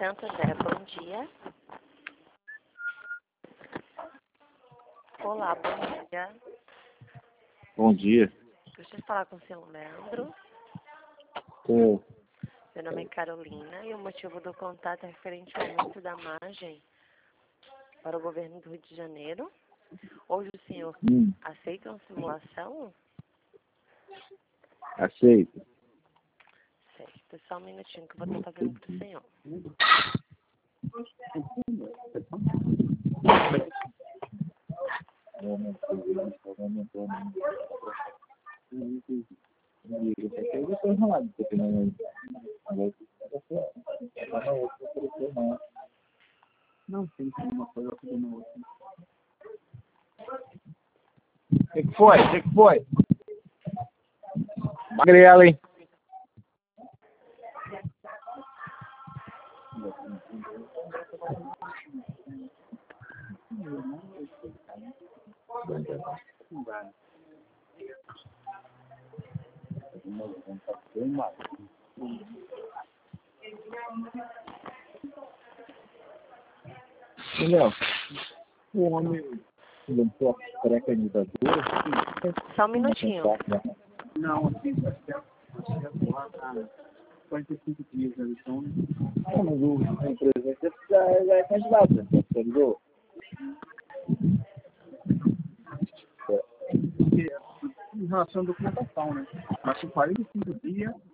Santo André, bom dia. Olá, bom dia. Bom dia. Gostaria de falar com o seu Leandro. Tô. Meu nome é Carolina e o motivo do contato é referente ao aumento da margem para o governo do Rio de Janeiro. Hoje o senhor aceita uma simulação? Aceito. Certo, só um minutinho que eu vou estar fazendo para o senhor. Não tem uma coisa fazendo outra. O que foi? O que foi? Magrela, hein? Entendeu? O homem lançou a pré-candidatura. Só um minutinho. Não, assim, acho que é lá 45 dias da eleição. Não, mas o presidente já é candidato, né? Entendeu? Em relação à documentação, né? Acho que 45 dias